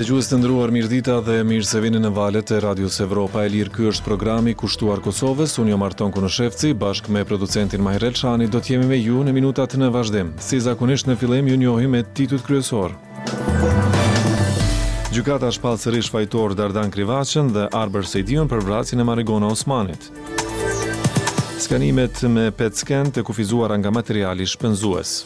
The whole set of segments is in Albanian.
Dëgjues të nderuar, mirëdita dhe mirë se vini në valët e Radios Evropa e Lirë. Ky është programi kushtuar Kosovës. Unë jam Arton Kunoshevci, bashkë me producentin Mahir Elshani do të jemi me ju në minutat në vazhdim. Si zakonisht në fillim ju njohim me titujt kryesor. Gjykata shpall sërish fajtor Dardan Krivaçën dhe Arber Sejdiun për vrasjen e Marigona Osmanit. Skanimet me PET-scan të kufizuara nga materiali shpenzues.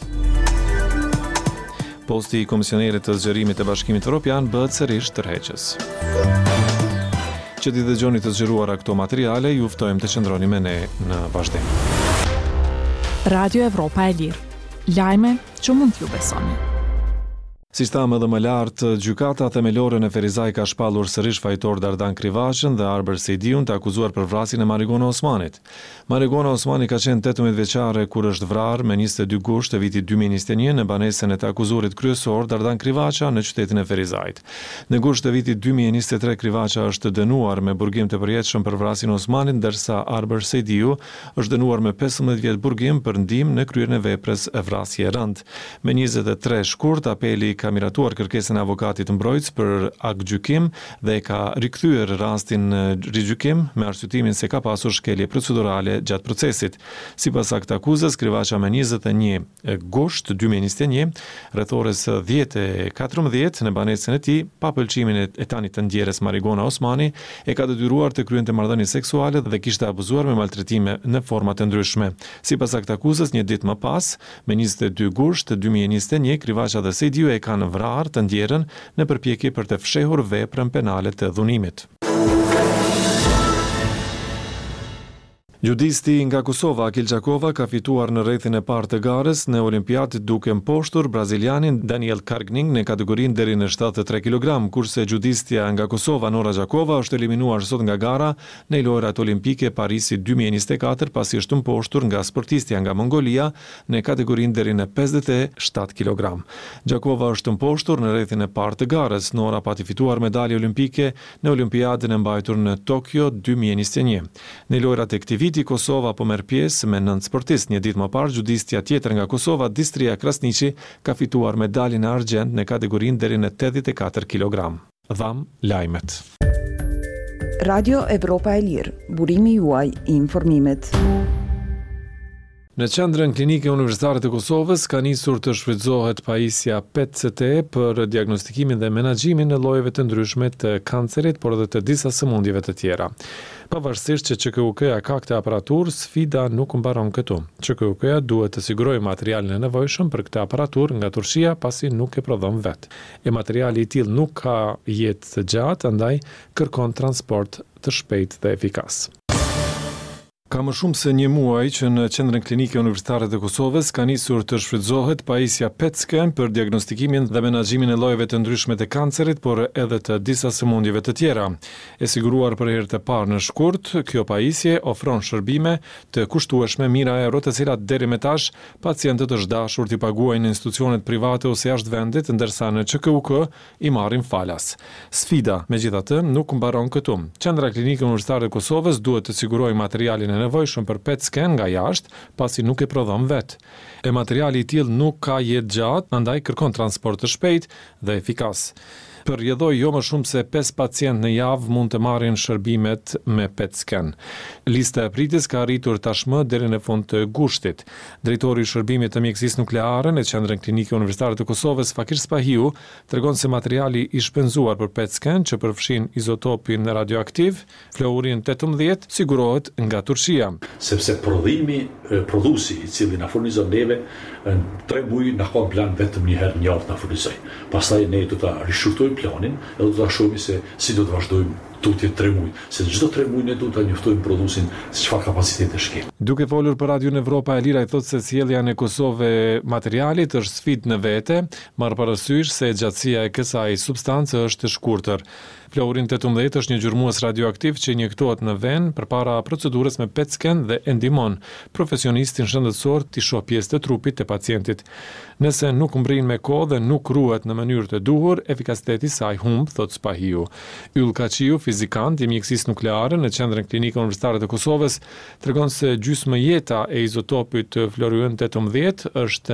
Posti i komisionerit të zgjerimit të Bashkimit Evropian bëhet sërish tërheqës. Që t'i dëgjoni të zgjeruara këto materiale, ju ftojmë të qëndroni me ne në vazhdim. Radio Evropa e Lirë. Lajme që mund t'ju besoni. Si thamë edhe më lartë, gjykata themelore në Ferizaj ka shpallur sërish fajtor Dardan Krivaçën dhe Arber Sejdiun të akuzuar për vrasjen e Marigona Osmanit. Marigona Osmani ka qenë 18 vjeçare kur është vrarë me 22 gusht të vitit 2021 në banesën e të akuzuarit kryesor Dardan Krivaça në qytetin e Ferizajt. Në gusht të vitit 2023 Krivaça është dënuar me burgim të përjetshëm për vrasjen e Osmanit, ndërsa Arber Sejdiu është dënuar me 15 vjet burgim për ndihmë në kryerjen e veprës e vrasje rënd. Me 23 shkurt apeli ka miratuar kërkesën e avokatit mbrojtës për aktgjykim dhe ka rikthyer rastin në rigjykim me arsyetimin se ka pasur shkelje procedurale gjatë procesit. Sipas akt akuzës, Krivaça me 21 gusht 2021, rreth orës 10:14 në banesën e tij, pa pëlqimin e tanit të ndjeres Marigona Osmani, e ka detyruar të kryente marrëdhënie seksuale dhe kishte abuzuar me maltretime në forma të ndryshme. Sipas akt akuzës, një ditë më pas, me 22 gusht 2021, Krivaça dhe Sejdiu e kanë vrarë të ndjerën në përpjekje për të fshehur veprën penale të dhunimit. Judisti nga Kosova, Akil Gjakova, ka fituar në rrethin e parë të garës në Olimpiadë duke mposhtur brazilianin Daniel Kargning në kategorinë deri në 73 kg, kurse judistja nga Kosova, Nora Gjakova, është eliminuar sot nga gara në lojrat olimpike Parisi 2024 pasi është mposhtur nga sportistja nga Mongolia në kategorinë deri në 57 kg. Gjakova është mposhtur në rrethin e parë të garës. Nora pati fituar medalje olimpike në Olimpiadën e mbajtur në Tokyo 2021. Në lojrat e këtij viti Kosova po merr pjesë me 9 sportistë. Një ditë më parë, judistja tjetër nga Kosova, Distria Krasniqi, ka fituar medaljen e argjend në kategorinë deri në 84 kg. Dham lajmet. Radio Evropa e Lirë, burimi juaj i informimit. Në qendrën klinike universitare të Kosovës ka nisur të shfrytëzohet pajisja PET-CT për diagnostikimin dhe menaxhimin e llojeve të ndryshme të kancerit, por edhe të disa sëmundjeve të tjera. Pavarësisht që QKUK-ja ka këtë aparaturë, sfida nuk mbaron këtu. QKUK-ja duhet të sigurojë materialin e nevojshëm për këtë aparaturë nga Turqia, pasi nuk e prodhon vetë. E materiali i tillë nuk ka jetë të gjatë, andaj kërkon transport të shpejtë dhe efikas. Ka më shumë se një muaj që në qendrën klinike universitare të Kosovës ka nisur të shfrytëzohet pajisja PET-scan për diagnostikimin dhe menaxhimin e llojeve të ndryshme të kancerit, por edhe të disa sëmundjeve të tjera. E siguruar për herë të parë në shkurt, kjo pajisje ofron shërbime të kushtueshme mira euro, të cilat deri më tash pacientët është dashur t'i paguajnë në institucionet private ose jashtë vendit, ndërsa në QKUK i marrin falas. Sfida, megjithatë, nuk mbaron këtu. Qendra klinike universitare e Kosovës duhet të sigurojë materialin e nevojshëm për PET-scan nga jashtë, pasi nuk e prodhon vetë. E materiali i tillë nuk ka jetë gjatë, andaj kërkon transport të shpejtë dhe efikas. Përrjedhoi jo më shumë se 5 pacientë në javë mund të marrin shërbimet me PET-scan. Lista e pritjes ka arritur tashmë deri në fund të gushtit. Drejtori i shërbimit të mjekësisë nukleare në qendrën klinike universitare të Kosovës, Fakir Spahiu, tregon se materiali i shpenzuar për PET-scan që përfshin izotopin radioaktiv, fluorin 18, sigurohet nga Turqia. Sepse prodhuesi i cili na furnizon neve 3 muaj na ka plan vetëm një herë në javë na furnizoj. Pastaj ne do ta rishurtojmë planin edhe do ta shohim se si do të vazhdojmë tutje 3 muaj. Se çdo 3 muaj ne do ta njoftojmë prodhuesin se çfarë kapaciteti shkel. Duke folur për Radio Evropa e Lirë, ai thotë se sjellja në Kosovë materialit është sfidë në vete, marr parasysh se gjatësia e kësaj substance është e shkurtër. Fluorin 18 është një gjurmues radioaktiv që injektohet në venë përpara procedurës me PET scan dhe e ndihmon profesionistin shëndetësor të shohë pjesë të trupit të pacientit. Nëse nuk mbrin me kohë dhe nuk ruhet në mënyrë të duhur, efikasiteti i saj humb, thot Spahiu. Yll Kaçiu, fizikant i mjekësisë nukleare në Qendrën Klinike Universitare të Kosovës, tregon se gjysmë jeta e izotopit fluorin 18 është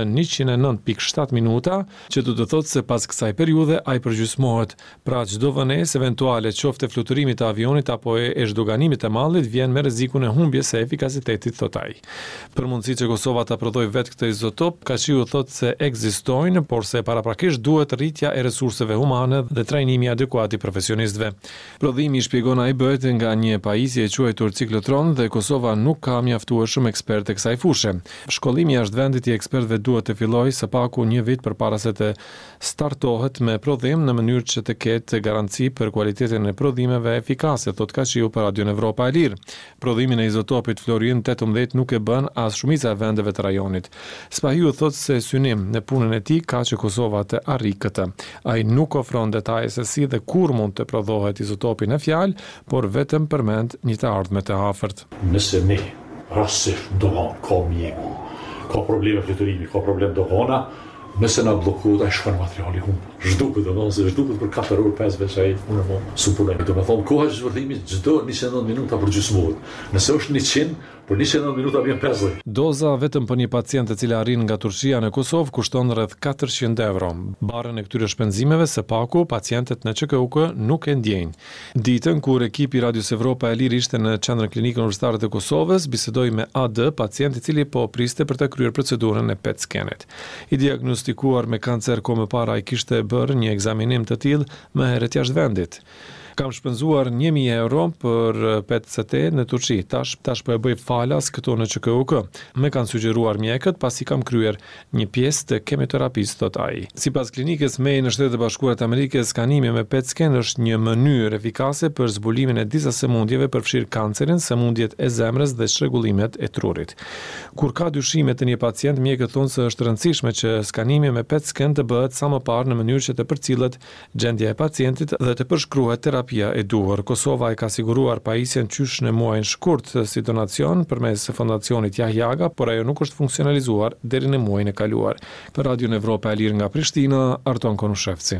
109.7 minuta, që do të thotë se pas kësaj periudhe ai përgjysmohet. Pra çdo vonesë eventuale qoftë fluturimit të avionit apo e zhdoganimit të mallit vjen me rrezikun e humbjes së efikasitetit, thot ai. Për mundësi që Kosova ta prodhojë vetë këtë izotop, Kaçiu thotë se ekzistojnë, por se paraprakisht duhet rritja e resurseve humane dhe trajnimi adekuat i profesionistëve. Prodhimi, shpjegon ai, bëhet nga një pajisje e quajtur ciklotron dhe Kosova nuk ka mjaftueshëm ekspertë kësaj fushë. Shkollimi jashtë vendit i ekspertëve duhet të fillojë së paku një vit përpara se të startohet me prodhim në mënyrë që të ketë garanci për cilësinë e prodhimeve efikase, thot Kaçiu për Radio Evropa e Lirë. Prodhimin e izotopit fluorin 18 nuk e bën as shumica e vendeve të rajonit. Spahiu thot se synim në punën e tij ka që Kosova të arrijë këtë. Ai nuk ofron detaje se si dhe kur mund të prodhohet izotopi në fjalë, por vetëm përmend një të ardhme të afërt. Nëse ne rastësisht dogon ka mjeku, ka probleme fluturimi, ka problem dogona, nëse na bllokohet ai shkon materiali humb. Zhduket për 4 orë 5 veç ai unë supulloj. Do të thonë koha e zhvërtimit çdo 29 minuta përgjysmohet. Nëse është 100, për 29 minuta vjen 50. Doza vetëm për një pacient e cila arrin nga Turqia në Kosovë kushton rreth 400 euro. Barën e këtyre shpenzimeve së paku pacientët në ÇKUK nuk e ndjejnë. Ditën kur ekipi Radios Evropa e Lirë ishte në Qendrën Klinike Universitare të Kosovës, bisedoi me AD, pacient i cili po priste për të kryer procedurën e PET scanit. I diagnostikuar me kancer kohë më para ai kishte bërë një ekzaminim të tillë më herët jashtë vendit. Kam shpenzuar 1.000 euro për PET-CT në Turqi. Tash po e bëj falas këtu në ÇKUK. Më kanë sugjeruar mjekët pasi kam kryer një pjesë të kemoterapisë, thot ai. Sipas klinikës May në Shtetet e Bashkuara të Amerikës, skanimi me PET scan është një mënyrë efikase për zbulimin e disa sëmundjeve, përfshirë kancerin, sëmundjet e zemrës dhe çrregullimet e trurit. Kur ka dyshime të një pacient, mjekët thonë se është rëndësishme që skanimi me PET scan të bëhet sa më parë në mënyrë që të përcillet gjendja e pacientit dhe të përshkruhet terapia e duhur. Kosova e ka siguruar pajisjen qysh në muajin shkurt si donacion përmes fondacionit Yahyaga, por ajo nuk është funksionalizuar deri në muajin e kaluar. Për Radio Evropa e Lirë nga Prishtina, Arton Konushevci.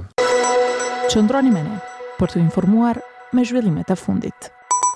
Qëndroni me ne për të informuar me zhvillimet e fundit.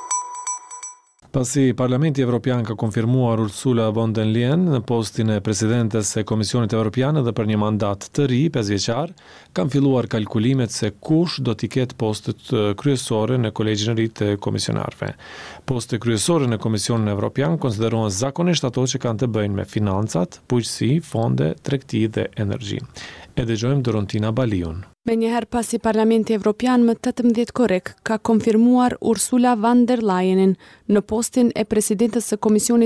Pasi Parlamenti Evropian ka konfirmuar Ursula von der Leyen në postin e presidentes së Komisionit Evropian edhe për një mandat të ri 5 vjeçar, kanë filluar kalkulimet se kush do t'i ketë postet kryesore në kolegjin e ri të komisionarëve. Postet kryesore në Komisionin Evropian konsiderohen zakonisht ato që kanë të bëjnë me financat, bujqësi, fonde, tregti dhe energji. E dëgjojmë Dorontina Baliun. Me njëherë pasi Parlamenti Evropian më 18 korrik ka konfirmuar Ursula von der Leyenin në postin e presidentes së Komisionit